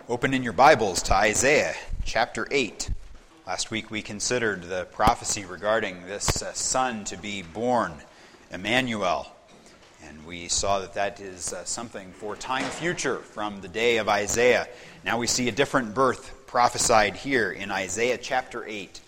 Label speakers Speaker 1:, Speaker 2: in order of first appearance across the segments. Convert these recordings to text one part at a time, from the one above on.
Speaker 1: Open in your Bibles to Isaiah chapter 8. Last week we considered the prophecy regarding this son to be born, Emmanuel. And we saw that is something for time future from the day of Isaiah. Now we see a different birth prophesied here in Isaiah chapter 8.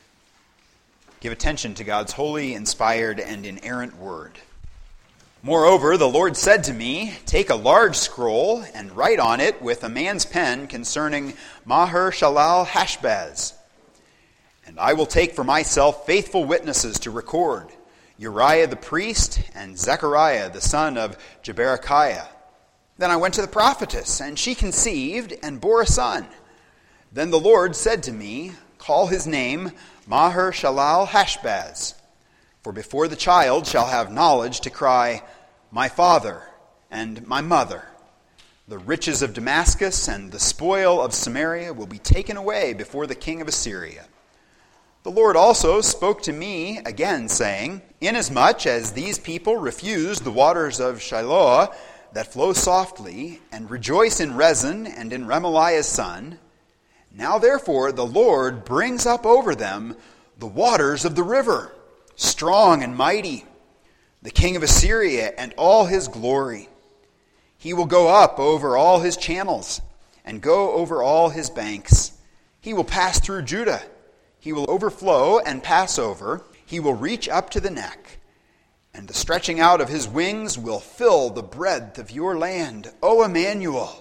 Speaker 1: Give attention to God's holy, inspired, and inerrant word. Moreover, the Lord said to me, "Take a large scroll and write on it with a man's pen concerning Maher-shalal-Hash-baz. And I will take for myself faithful witnesses to record, Uriah the priest and Zechariah the son of Jeberechiah." Then I went to the prophetess, and she conceived and bore a son. Then the Lord said to me, "Call his name Maher-shalal-Hash-baz. For before the child shall have knowledge to cry, 'My father and my mother,' the riches of Damascus and the spoil of Samaria will be taken away before the king of Assyria." The Lord also spoke to me again, saying, "Inasmuch as these people refuse the waters of Shiloah that flow softly, and rejoice in Rezin and in Remaliah's son, now therefore the Lord brings up over them the waters of the river, strong and mighty, the king of Assyria and all his glory. He will go up over all his channels and go over all his banks. He will pass through Judah. He will overflow and pass over. He will reach up to the neck, and the stretching out of his wings will fill the breadth of your land, O Emmanuel.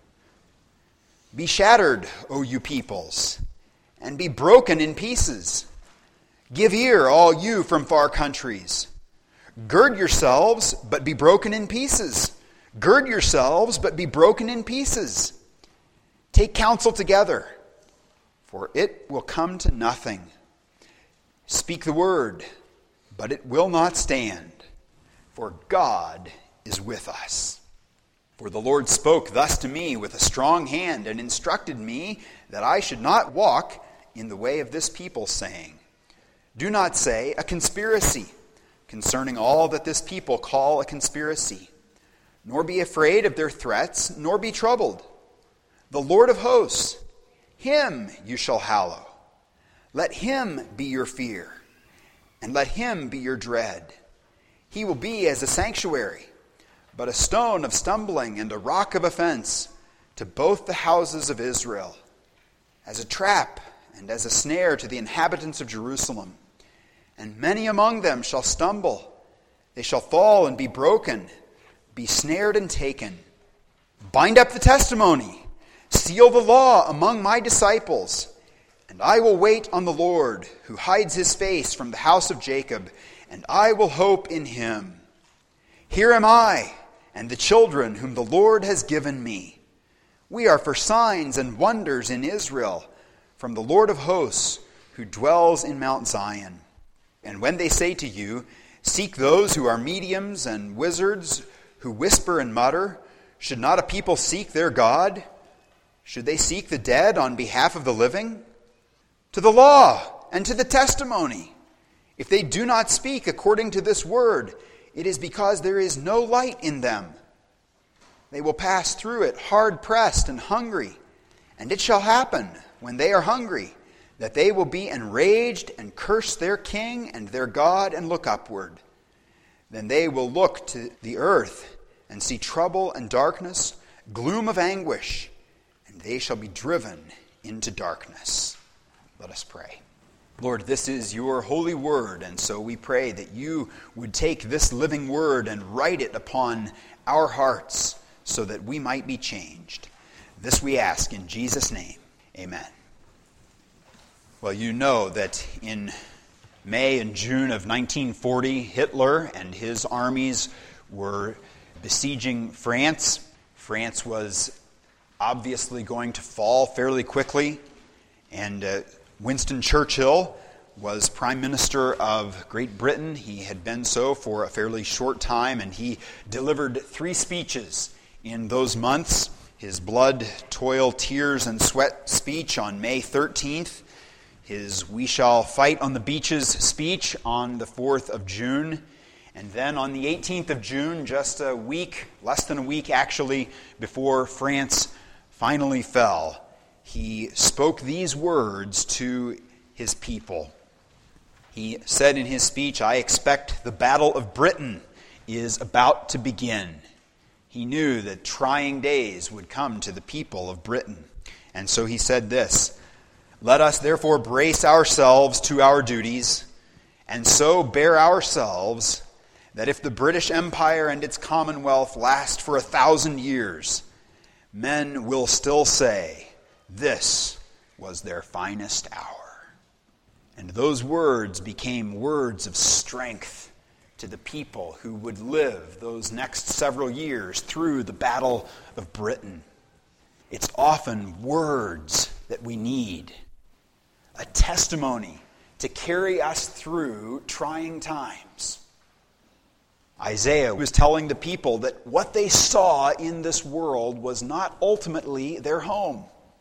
Speaker 1: Be shattered, O you peoples, and be broken in pieces. Give ear, all you from far countries. Gird yourselves, but be broken in pieces. Gird yourselves, but be broken in pieces. Take counsel together, for it will come to nothing. Speak the word, but it will not stand, for God is with us. For the Lord spoke thus to me with a strong hand, and instructed me that I should not walk in the way of this people, saying, 'Do not say a conspiracy concerning all that this people call a conspiracy, nor be afraid of their threats, nor be troubled. The Lord of hosts, him you shall hallow. Let him be your fear, and let him be your dread. He will be as a sanctuary, but a stone of stumbling and a rock of offense to both the houses of Israel, as a trap and as a snare to the inhabitants of Jerusalem. And many among them shall stumble. They shall fall and be broken, be snared and taken. Bind up the testimony, seal the law among my disciples. And I will wait on the Lord, who hides his face from the house of Jacob, and I will hope in him. Here am I, and the children whom the Lord has given me. We are for signs and wonders in Israel, from the Lord of hosts, who dwells in Mount Zion. And when they say to you, 'Seek those who are mediums and wizards, who whisper and mutter,' should not a people seek their God? Should they seek the dead on behalf of the living? To the law and to the testimony. If they do not speak according to this word, it is because there is no light in them. They will pass through it hard-pressed and hungry. And it shall happen, when they are hungry, that they will be enraged and curse their king and their God and look upward. Then they will look to the earth and see trouble and darkness, gloom of anguish, and they shall be driven into darkness." Let us pray. Lord, this is your holy word, and so we pray that you would take this living word and write it upon our hearts so that we might be changed. This we ask in Jesus' name. Amen. Well, you know that in May and June of 1940, Hitler and his armies were besieging France. France was obviously going to fall fairly quickly, and Winston Churchill was Prime Minister of Great Britain. He had been so for a fairly short time, and he delivered 3 speeches in those months. His blood, toil, tears, and sweat speech on May 13th. His "We Shall Fight on the Beaches" speech on the 4th of June. And then on the 18th of June, just a week, less than a week actually, before France finally fell, he spoke these words to his people. He said in his speech, "I expect the battle of Britain is about to begin." He knew that trying days would come to the people of Britain. And so he said this, "Let us therefore brace ourselves to our duties, and so bear ourselves, that if the British Empire and its Commonwealth last for 1,000 years, men will still say, 'This was their finest hour.'" And those words became words of strength to the people who would live those next several years through the Battle of Britain. It's often words that we need, a testimony to carry us through trying times. Isaiah was telling the people that what they saw in this world was not ultimately their home.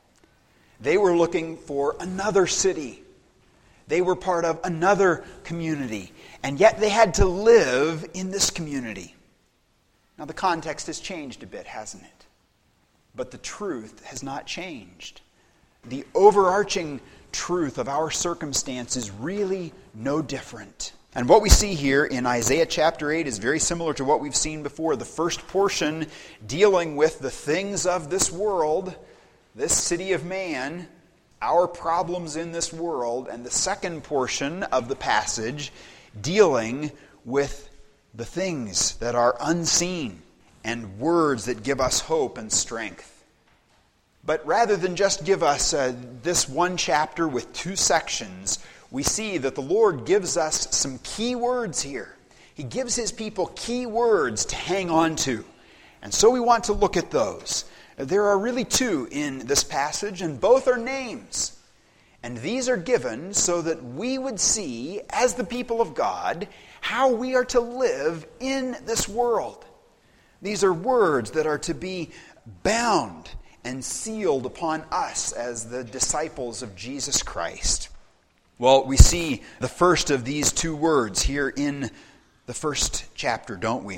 Speaker 1: They were looking for another city. They were part of another community, and yet they had to live in this community. Now the context has changed a bit, hasn't it? But the truth has not changed. The overarching truth of our circumstance is really no different. And what we see here in Isaiah chapter 8 is very similar to what we've seen before. The first portion dealing with the things of this world, this city of man, our problems in this world, and the second portion of the passage dealing with the things that are unseen and words that give us hope and strength. But rather than just give us this one chapter with two sections, we see that the Lord gives us some key words here. He gives his people key words to hang on to. And so we want to look at those. There are really two in this passage, and both are names. And these are given so that we would see, as the people of God, how we are to live in this world. These are words that are to be bound and sealed upon us as the disciples of Jesus Christ. Well, we see the first of these two words here in the first chapter, don't we?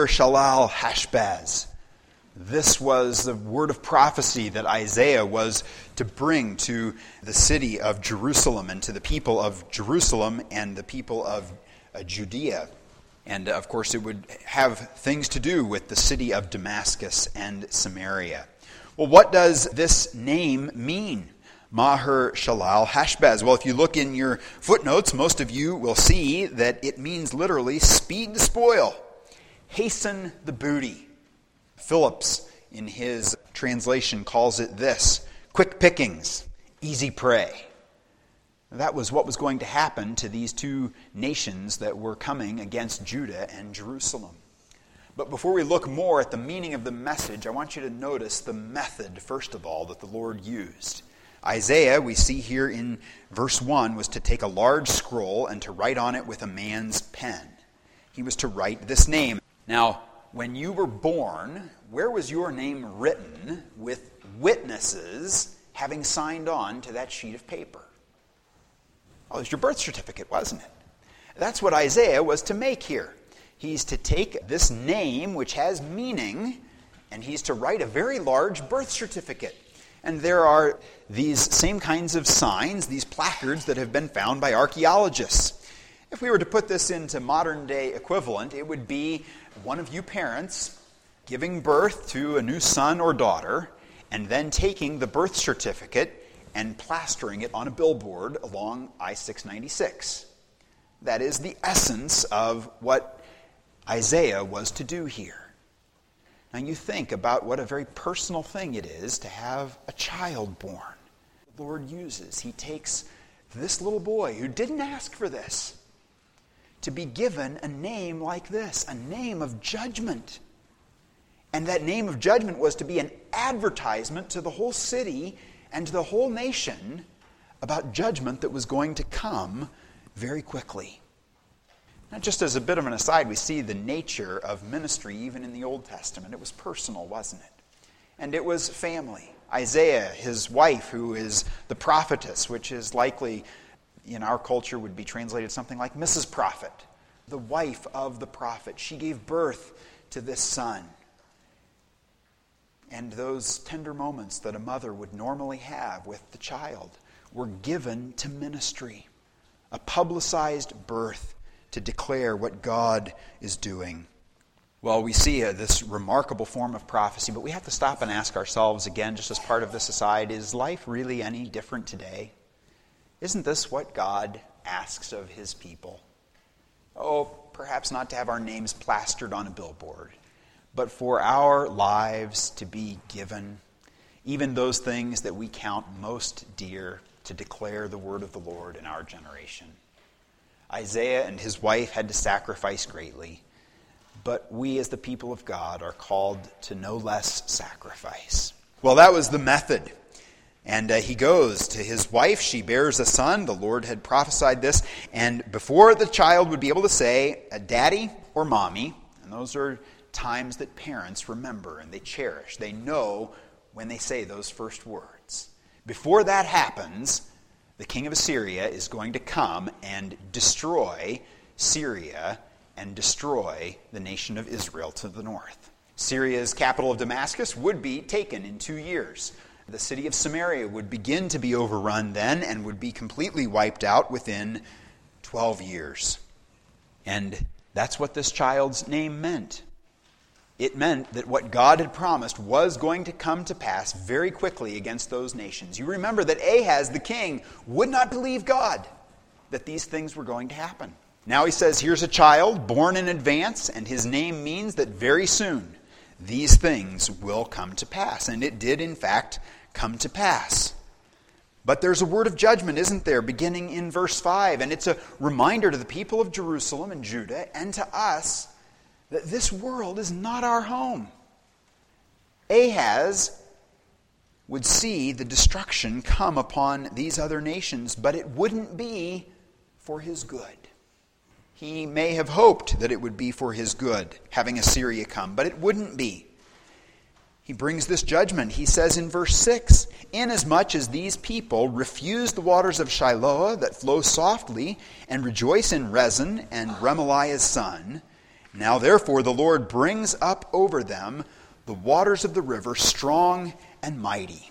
Speaker 1: Maher-shalal-hash-baz. This was the word of prophecy that Isaiah was to bring to the city of Jerusalem and to the people of Jerusalem and the people of Judea. And of course it would have things to do with the city of Damascus and Samaria. Well, what does this name mean? Maher-shalal-hash-baz. Well, if you look in your footnotes, most of you will see that it means literally speed the spoil, hasten the booty. Phillips, in his translation, calls it this: quick pickings, easy prey. That was what was going to happen to these two nations that were coming against Judah and Jerusalem. But before we look more at the meaning of the message, I want you to notice the method, first of all, that the Lord used. Isaiah, we see here in verse 1, was to take a large scroll and to write on it with a man's pen. He was to write this name. Now, when you were born, where was your name written with witnesses having signed on to that sheet of paper? Oh, it was your birth certificate, wasn't it? That's what Isaiah was to make here. He's to take this name, which has meaning, and he's to write a very large birth certificate. And there are these same kinds of signs, these placards that have been found by archaeologists. If we were to put this into modern day equivalent, it would be one of you parents giving birth to a new son or daughter and then taking the birth certificate and plastering it on a billboard along I-696. That is the essence of what Isaiah was to do here. Now you think about what a very personal thing it is to have a child born. The Lord uses, he takes this little boy who didn't ask for this to be given a name like this, a name of judgment. And that name of judgment was to be an advertisement to the whole city and to the whole nation about judgment that was going to come very quickly. Now, just as a bit of an aside, we see the nature of ministry even in the Old Testament. It was personal, wasn't it? And it was family. Isaiah, his wife, who is the prophetess, which is likely in our culture would be translated something like Mrs. Prophet, the wife of the prophet. She gave birth to this son. and those tender moments that a mother would normally have with the child were given to ministry, a publicized birth to declare what God is doing. Well, we see this remarkable form of prophecy, but we have to stop and ask ourselves again, just as part of this aside, is life really any different today? Isn't this what God asks of his people? Oh, perhaps not to have our names plastered on a billboard, but for our lives to be given, even those things that we count most dear, to declare the word of the Lord in our generation. Isaiah and his wife had to sacrifice greatly, but we as the people of God are called to no less sacrifice. Well, that was the method. And he goes to his wife. She bears a son. The Lord had prophesied this. And before the child would be able to say, Daddy or Mommy, and those are times that parents remember and they cherish. They know when they say those first words. Before that happens, the king of Assyria is going to come and destroy Syria and destroy the nation of Israel to the north. Syria's capital of Damascus would be taken in 2 years. The city of Samaria would begin to be overrun then and would be completely wiped out within 12 years. And that's what this child's name meant. It meant that what God had promised was going to come to pass very quickly against those nations. You remember that Ahaz, the king, would not believe God that these things were going to happen. Now he says, here's a child born in advance, and his name means that very soon these things will come to pass. And it did, in fact, come to pass. But there's a word of judgment, isn't there, beginning in verse 5. And it's a reminder to the people of Jerusalem and Judah and to us that this world is not our home. Ahaz would see the destruction come upon these other nations, but it wouldn't be for his good. He may have hoped that it would be for his good, having Assyria come, but it wouldn't be. He brings this judgment. He says in verse 6, inasmuch as these people refuse the waters of Shiloah that flow softly, and rejoice in Rezin and Remaliah's son, now therefore the Lord brings up over them the waters of the river, strong and mighty.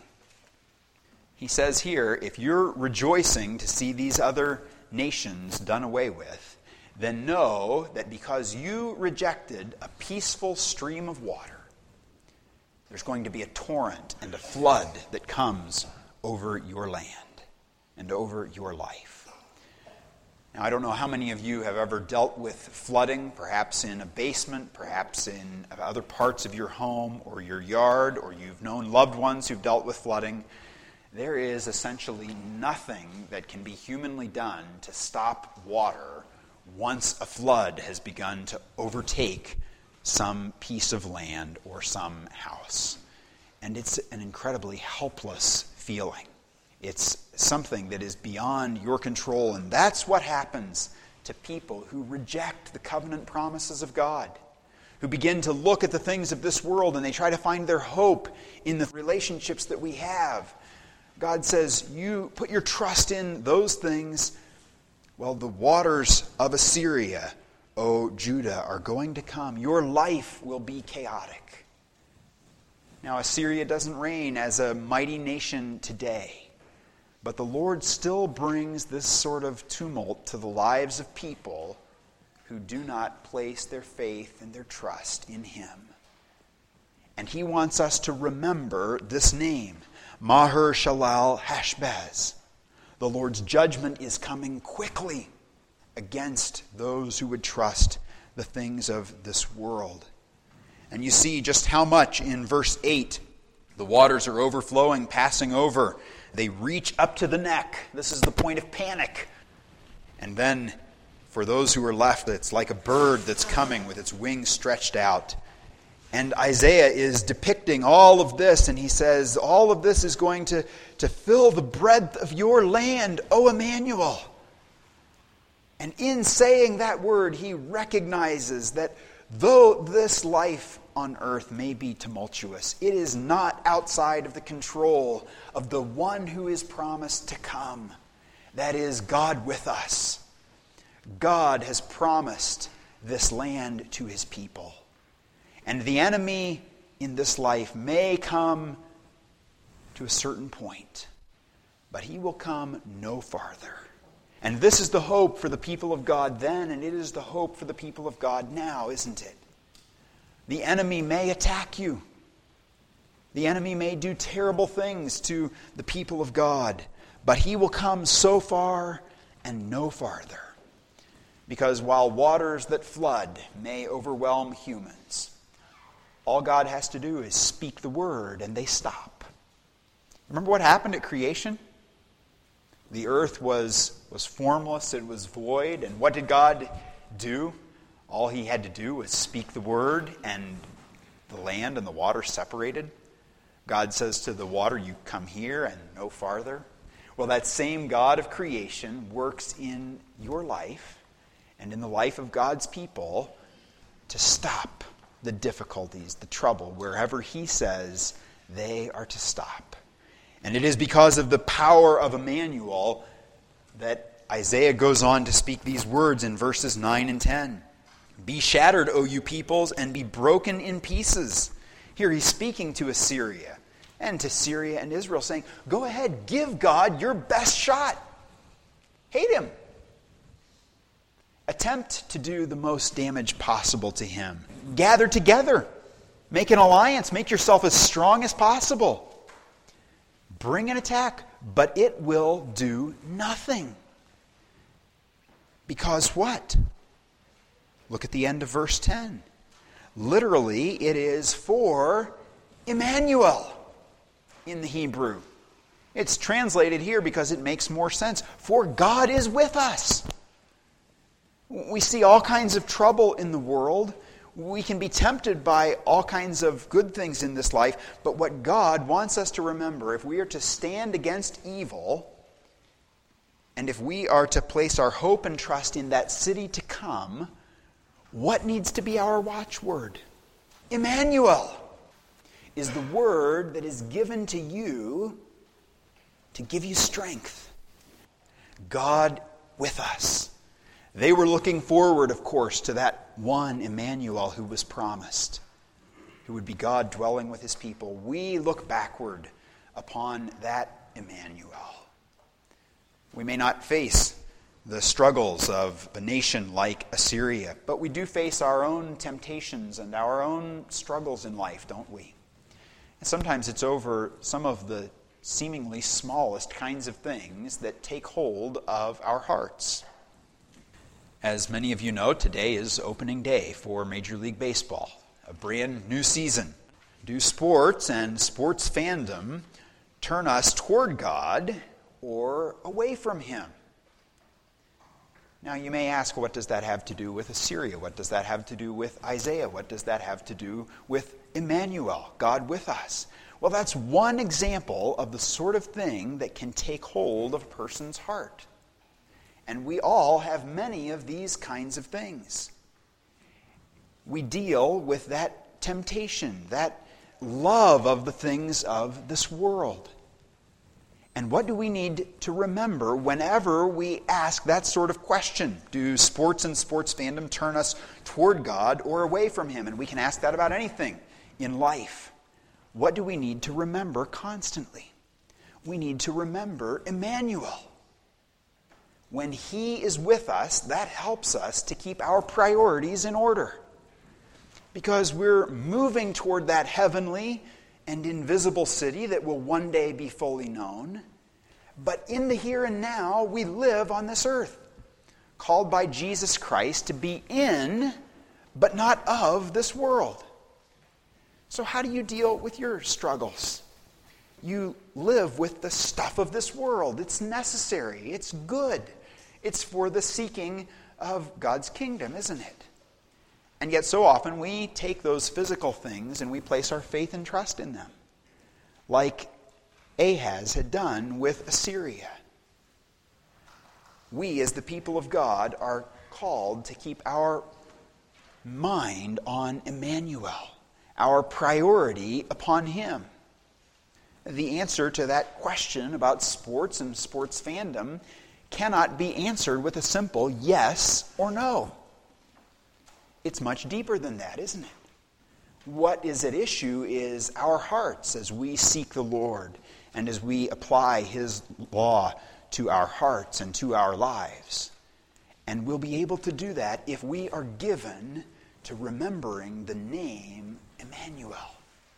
Speaker 1: He says here, if you're rejoicing to see these other nations done away with, then know that because you rejected a peaceful stream of water, there's going to be a torrent and a flood that comes over your land and over your life. Now, I don't know how many of you have ever dealt with flooding, perhaps in a basement, perhaps in other parts of your home or your yard, or you've known loved ones who've dealt with flooding. There is essentially nothing that can be humanly done to stop water once a flood has begun to overtake some piece of land or some house. And it's an incredibly helpless feeling. It's something that is beyond your control, and that's what happens to people who reject the covenant promises of God, who begin to look at the things of this world and they try to find their hope in the relationships that we have. God says, you put your trust in those things. Well, the waters of Assyria, O Judah, are going to come. Your life will be chaotic. Now, Assyria doesn't reign as a mighty nation today, but the Lord still brings this sort of tumult to the lives of people who do not place their faith and their trust in Him. And He wants us to remember this name, Maher-shalal-hash-baz. The Lord's judgment is coming quickly against those who would trust the things of this world. And you see just how much in verse 8. The waters are overflowing, passing over. They reach up to the neck. This is the point of panic. And then for those who are left, it's like a bird that's coming with its wings stretched out. And Isaiah is depicting all of this, and he says, all of this is going to fill the breadth of your land, O Emmanuel. And in saying that word, he recognizes that though this life on earth may be tumultuous, it is not outside of the control of the one who is promised to come. That is God with us. God has promised this land to His people. And the enemy in this life may come to a certain point, but he will come no farther. And this is the hope for the people of God then, and it is the hope for the people of God now, isn't it? The enemy may attack you. The enemy may do terrible things to the people of God, but he will come so far and no farther. Because while waters that flood may overwhelm humans, all God has to do is speak the word and they stop. Remember what happened at creation? The earth was formless, it was void, and what did God do? All he had to do was speak the word, and the land and the water separated. God says to the water, you come here and no farther. Well, that same God of creation works in your life and in the life of God's people to stop the difficulties, the trouble, wherever he says they are to stop. And it is because of the power of Emmanuel that Isaiah goes on to speak these words in verses 9 and 10. Be shattered, O you peoples, and be broken in pieces. Here he's speaking to Assyria and to Syria and Israel, saying, go ahead, give God your best shot. Hate him. Attempt to do the most damage possible to him. Gather together. Make an alliance. Make yourself as strong as possible. Bring an attack, but it will do nothing. Because what? Look at the end of verse 10. Literally, it is for Emmanuel in the Hebrew. It's translated here because it makes more sense. For God is with us. We see all kinds of trouble in the world. We can be tempted by all kinds of good things in this life, but what God wants us to remember, if we are to stand against evil, and if we are to place our hope and trust in that city to come, what needs to be our watchword? Emmanuel is the word that is given to you to give you strength. God with us. They were looking forward, of course, to that one Emmanuel who was promised, who would be God dwelling with his people. We look backward upon that Emmanuel. We may not face the struggles of a nation like Assyria, but we do face our own temptations and our own struggles in life, don't we? And sometimes it's over some of the seemingly smallest kinds of things that take hold of our hearts. As many of you know, today is opening day for Major League Baseball, a brand new season. Do sports and sports fandom turn us toward God or away from him? Now you may ask, what does that have to do with Assyria? What does that have to do with Isaiah? What does that have to do with Emmanuel, God with us? Well, that's one example of the sort of thing that can take hold of a person's heart. And we all have many of these kinds of things. We deal with that temptation, that love of the things of this world. And what do we need to remember whenever we ask that sort of question? Do sports and sports fandom turn us toward God or away from him? And we can ask that about anything in life. What do we need to remember constantly? We need to remember Emmanuel. When he is with us, that helps us to keep our priorities in order. Because we're moving toward that heavenly and invisible city that will one day be fully known. But in the here and now, we live on this earth, called by Jesus Christ to be in, but not of, this world. So how do you deal with your struggles? You live with the stuff of this world. It's necessary. It's good. It's for the seeking of God's kingdom, isn't it? And yet so often we take those physical things and we place our faith and trust in them, like Ahaz had done with Assyria. We, as the people of God, are called to keep our mind on Emmanuel, our priority upon him. The answer to that question about sports and sports fandom cannot be answered with a simple yes or no. It's much deeper than that, isn't it? What is at issue is our hearts as we seek the Lord and as we apply His law to our hearts and to our lives. And we'll be able to do that if we are given to remembering the name Emmanuel,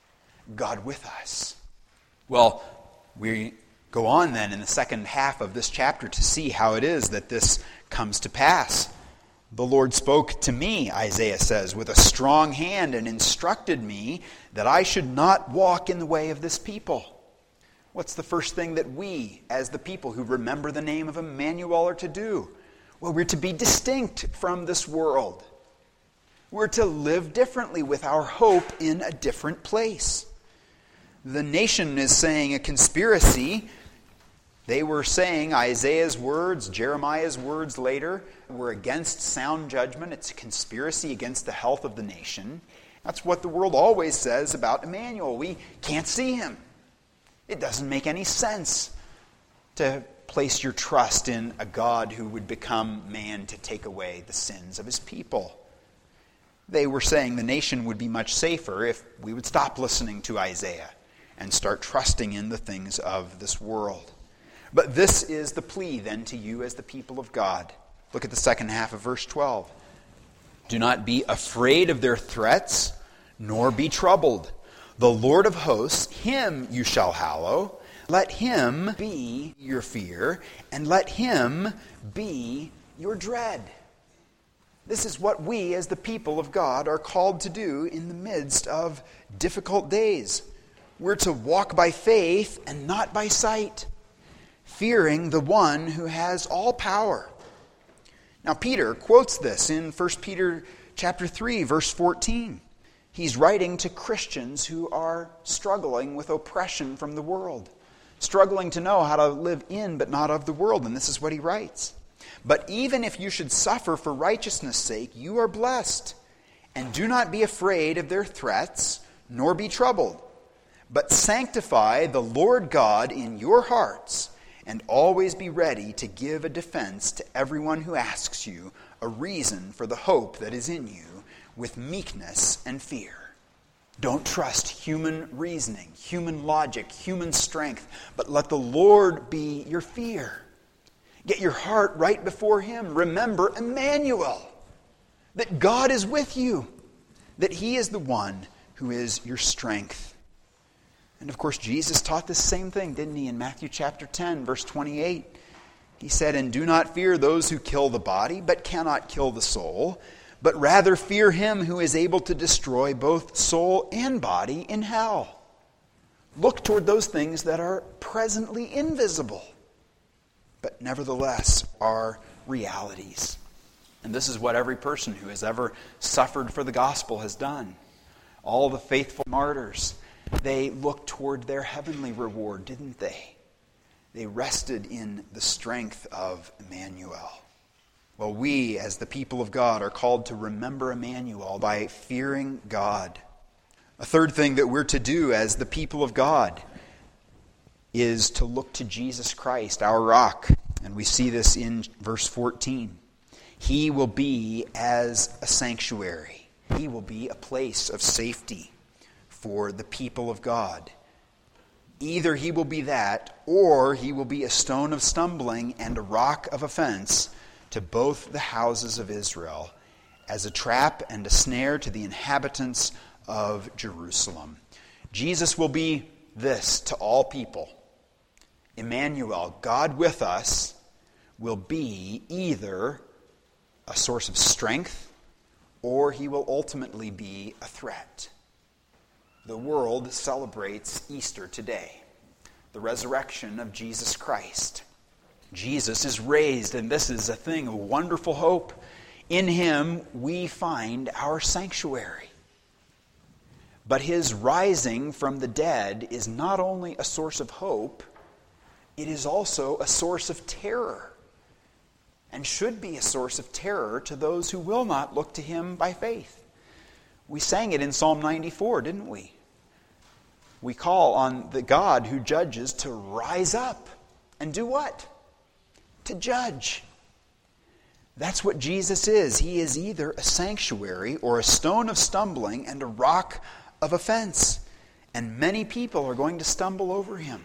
Speaker 1: God with us. Well, we go on then in the second half of this chapter to see how it is that this comes to pass. The Lord spoke to me, Isaiah says, with a strong hand and instructed me that I should not walk in the way of this people. What's the first thing that we, as the people who remember the name of Emmanuel, are to do? Well, we're to be distinct from this world. We're to live differently with our hope in a different place. The nation is saying a conspiracy. They were saying Isaiah's words, Jeremiah's words later, were against sound judgment. It's a conspiracy against the health of the nation. That's what the world always says about Emmanuel. We can't see him. It doesn't make any sense to place your trust in a God who would become man to take away the sins of his people. They were saying the nation would be much safer if we would stop listening to Isaiah and start trusting in the things of this world. But this is the plea then to you as the people of God. Look at the second half of verse 12. Do not be afraid of their threats, nor be troubled. The Lord of hosts, him you shall hallow. Let him be your fear, and let him be your dread. This is what we as the people of God are called to do in the midst of difficult days. We're to walk by faith and not by sight, fearing the one who has all power. Now Peter quotes this in 1 Peter chapter 3, verse 14. He's writing to Christians who are struggling with oppression from the world, struggling to know how to live in but not of the world. And this is what he writes. But even if you should suffer for righteousness' sake, you are blessed. And do not be afraid of their threats, nor be troubled. But sanctify the Lord God in your hearts, and always be ready to give a defense to everyone who asks you a reason for the hope that is in you, with meekness and fear. Don't trust human reasoning, human logic, human strength, but let the Lord be your fear. Get your heart right before Him. Remember Emmanuel, that God is with you, that He is the one who is your strength. And of course, Jesus taught this same thing, didn't He, in Matthew chapter 10, verse 28. He said, and do not fear those who kill the body, but cannot kill the soul, but rather fear Him who is able to destroy both soul and body in hell. Look toward those things that are presently invisible, but nevertheless are realities. And this is what every person who has ever suffered for the gospel has done. All the faithful martyrs, they looked toward their heavenly reward, didn't they? They rested in the strength of Emmanuel. Well, we, as the people of God, are called to remember Emmanuel by fearing God. A third thing that we're to do as the people of God is to look to Jesus Christ, our rock. And we see this in verse 14. He will be as a sanctuary. He will be a place of safety for the people of God. Either He will be that, or He will be a stone of stumbling and a rock of offense to both the houses of Israel, as a trap and a snare to the inhabitants of Jerusalem. Jesus will be this to all people. Emmanuel, God with us, will be either a source of strength or He will ultimately be a threat. The world celebrates Easter today, the resurrection of Jesus Christ. Jesus is raised, and this is a thing of wonderful hope. In Him we find our sanctuary. But His rising from the dead is not only a source of hope, it is also a source of terror, and should be a source of terror to those who will not look to Him by faith. We sang it in Psalm 94, didn't we? We call on the God who judges to rise up and do what? To judge. That's what Jesus is. He is either a sanctuary or a stone of stumbling and a rock of offense, and many people are going to stumble over him.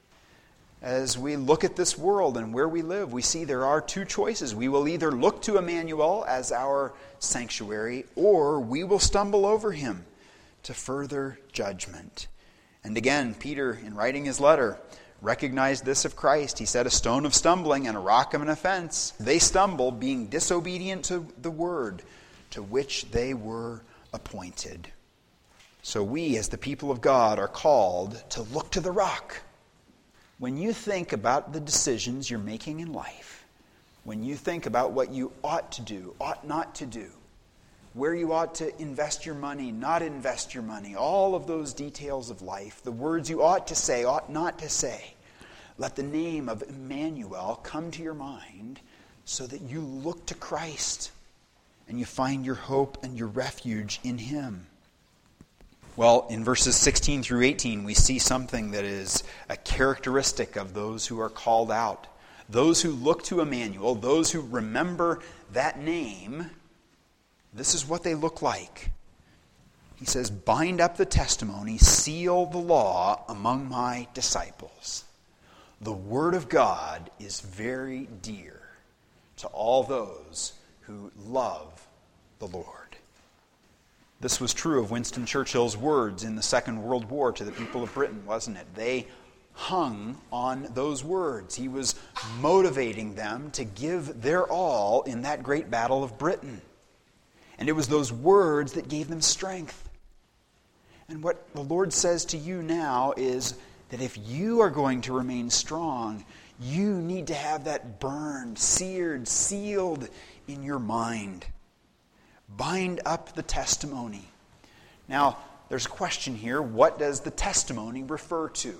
Speaker 1: As we look at this world and where we live, we see there are two choices. We will either look to Emmanuel as our sanctuary, or we will stumble over him to further judgment. And again, Peter, in writing his letter, recognized this of Christ. He said, a stone of stumbling and a rock of an offense. They stumble, being disobedient to the word to which they were appointed. So we, as the people of God, are called to look to the rock. When you think about the decisions you're making in life, when you think about what you ought to do, ought not to do, where you ought to invest your money, not invest your money, all of those details of life, the words you ought to say, ought not to say, let the name of Emmanuel come to your mind so that you look to Christ and you find your hope and your refuge in him. Well, in verses 16 through 18, we see something that is a characteristic of those who are called out. Those who look to Emmanuel, those who remember that name, this is what they look like. He says, bind up the testimony, seal the law among my disciples. The word of God is very dear to all those who love the Lord. This was true of Winston Churchill's words in the Second World War to the people of Britain, wasn't it? They hung on those words. He was motivating them to give their all in that great battle of Britain. And it was those words that gave them strength. And what the Lord says to you now is that if you are going to remain strong, you need to have that burned, seared, sealed in your mind. Bind up the testimony. Now, there's a question here. What does the testimony refer to?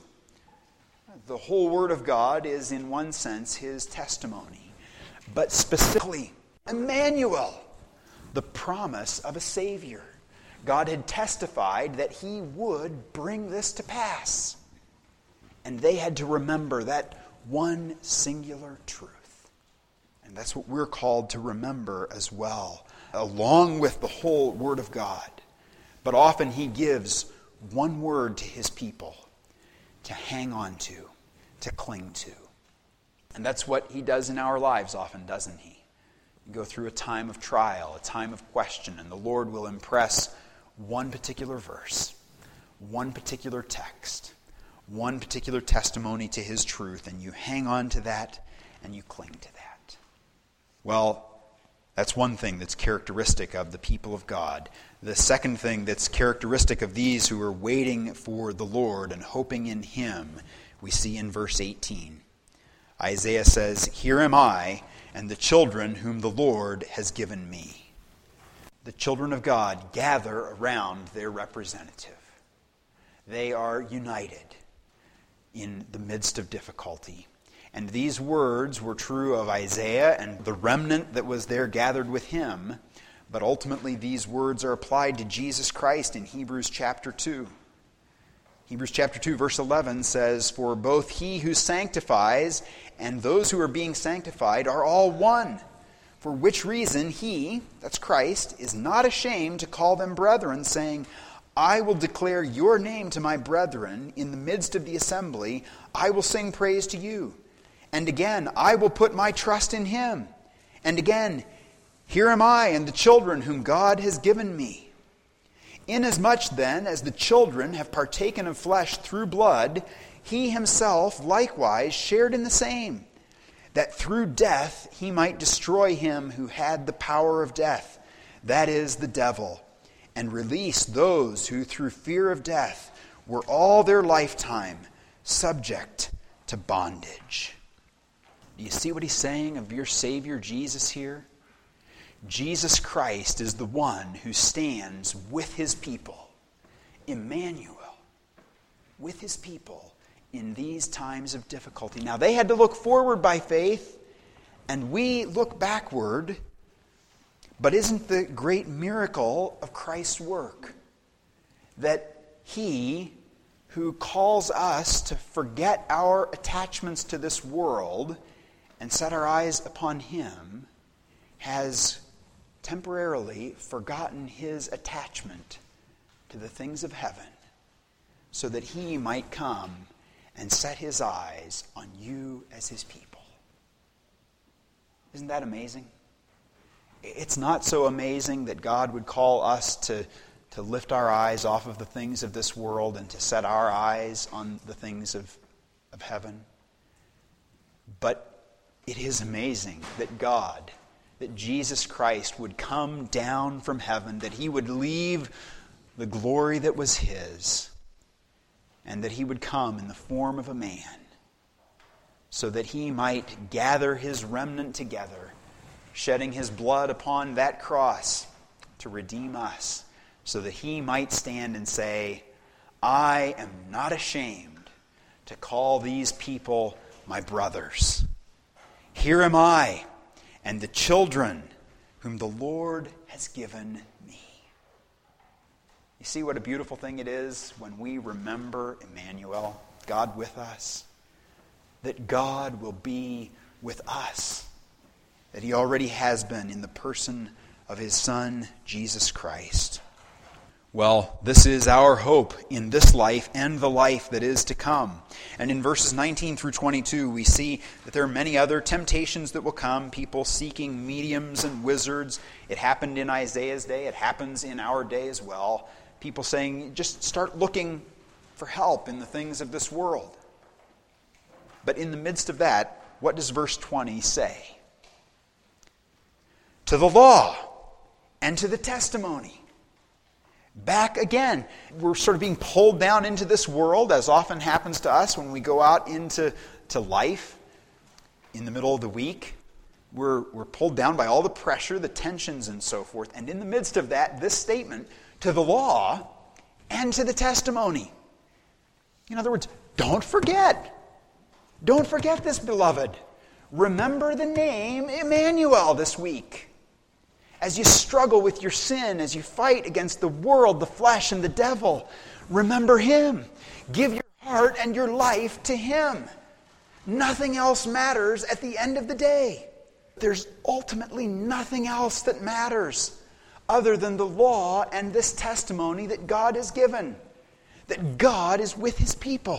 Speaker 1: The whole Word of God is, in one sense, his testimony. But specifically, Emmanuel, the promise of a Savior. God had testified that he would bring this to pass. And they had to remember that one singular truth. And that's what we're called to remember as well, along with the whole Word of God. But often he gives one word to his people to hang on to cling to. And that's what he does in our lives often, doesn't he? You go through a time of trial, a time of question, and the Lord will impress one particular verse, one particular text, one particular testimony to his truth, and you hang on to that and you cling to that. Well, that's one thing that's characteristic of the people of God. The second thing that's characteristic of these who are waiting for the Lord and hoping in him, we see in verse 18. Isaiah says, "Here am I, and the children whom the Lord has given me." The children of God gather around their representative. They are united in the midst of difficulty. And these words were true of Isaiah and the remnant that was there gathered with him. But ultimately these words are applied to Jesus Christ in Hebrews chapter 2. Hebrews chapter 2 verse 11 says, "For both he who sanctifies and those who are being sanctified are all one. For which reason he," that's Christ, "is not ashamed to call them brethren, saying, I will declare your name to my brethren. In the midst of the assembly, I will sing praise to you. And again, I will put my trust in him. And again, here am I and the children whom God has given me. Inasmuch then as the children have partaken of flesh through blood, he himself likewise shared in the same, that through death he might destroy him who had the power of death, that is, the devil, and release those who through fear of death were all their lifetime subject to bondage." Do you see what he's saying of your Savior Jesus here? Jesus Christ is the one who stands with his people, Emmanuel, with his people in these times of difficulty. Now, they had to look forward by faith, and we look backward. But isn't the great miracle of Christ's work that he who calls us to forget our attachments to this world and set our eyes upon him has temporarily forgotten his attachment to the things of heaven, so that he might come and set his eyes on you as his people. Isn't that amazing? It's not so amazing that God would call us to lift our eyes off of the things of this world and to set our eyes on the things of heaven. But it is amazing that God, that Jesus Christ would come down from heaven, that he would leave the glory that was his, and that he would come in the form of a man, so that he might gather his remnant together, shedding his blood upon that cross to redeem us, so that he might stand and say, I am not ashamed to call these people my brothers. Here am I and the children whom the Lord has given me. You see what a beautiful thing it is when we remember Emmanuel, God with us, that God will be with us, that he already has been in the person of his Son, Jesus Christ. Well, this is our hope in this life and the life that is to come. And in verses 19 through 22, we see that there are many other temptations that will come, people seeking mediums and wizards. It happened in Isaiah's day. It happens in our day as well. People saying, just start looking for help in the things of this world. But in the midst of that, what does verse 20 say? To the law and to the testimony. Back again. We're sort of being pulled down into this world, as often happens to us when we go out into life in the middle of the week. We're pulled down by all the pressure, the tensions, and so forth. And in the midst of that, this statement, to the law and to the testimony. In other words, don't forget. Don't forget this, beloved. Remember the name Emmanuel this week. As you struggle with your sin, as you fight against the world, the flesh, and the devil, remember him. Give your heart and your life to him. Nothing else matters at the end of the day. There's ultimately nothing else that matters other than the law and this testimony that God has given, that God is with his people.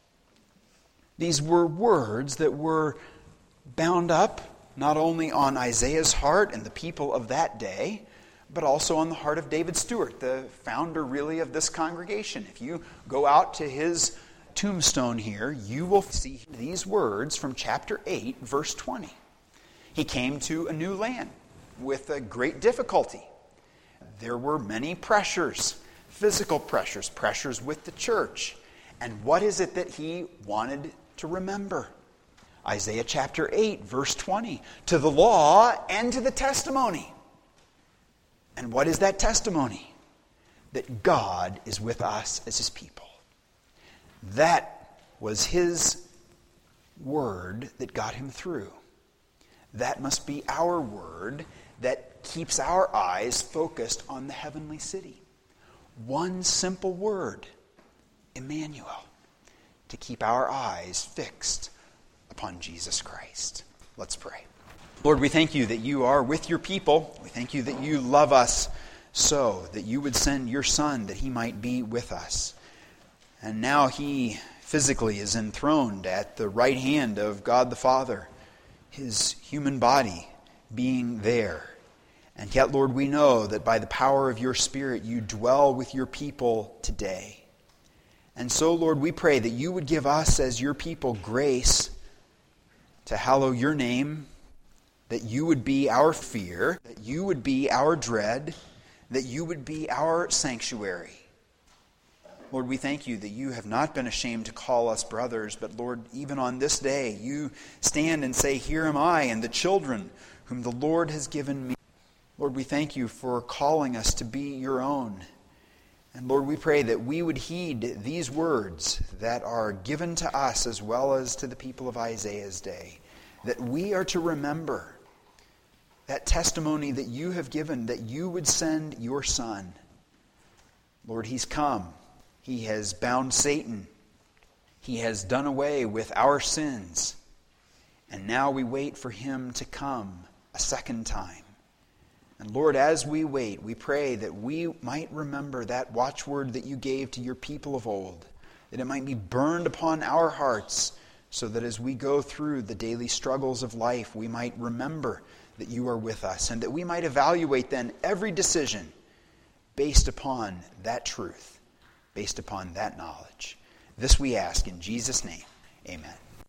Speaker 1: These were words that were bound up not only on Isaiah's heart and the people of that day, but also on the heart of David Stewart, the founder really of this congregation. If you go out to his tombstone here, you will see these words from chapter 8, verse 20. He came to a new land with a great difficulty. There were many pressures, physical pressures, pressures with the church. And what is it that he wanted to remember? Isaiah chapter 8, verse 20. To the law and to the testimony. And what is that testimony? That God is with us as his people. That was his word that got him through. That must be our word that keeps our eyes focused on the heavenly city. One simple word, Emmanuel, to keep our eyes fixed upon Jesus Christ. Let's pray. Lord, we thank you that you are with your people. We thank you that you love us so, that you would send your Son that he might be with us. And now he physically is enthroned at the right hand of God the Father, his human body being there. And yet, Lord, we know that by the power of your Spirit, you dwell with your people today. And so, Lord, we pray that you would give us as your people grace to hallow your name, that you would be our fear, that you would be our dread, that you would be our sanctuary. Lord, we thank you that you have not been ashamed to call us brothers, but Lord, even on this day, you stand and say, here am I and the children whom the Lord has given me. Lord, we thank you for calling us to be your own. And Lord, we pray that we would heed these words that are given to us as well as to the people of Isaiah's day, that we are to remember that testimony that you have given, that you would send your Son. Lord, he's come. He has bound Satan. He has done away with our sins. And now we wait for him to come a second time. And Lord, as we wait, we pray that we might remember that watchword that you gave to your people of old, that it might be burned upon our hearts, so that as we go through the daily struggles of life, we might remember that you are with us, and that we might evaluate then every decision based upon that truth, based upon that knowledge. This we ask in Jesus' name. Amen.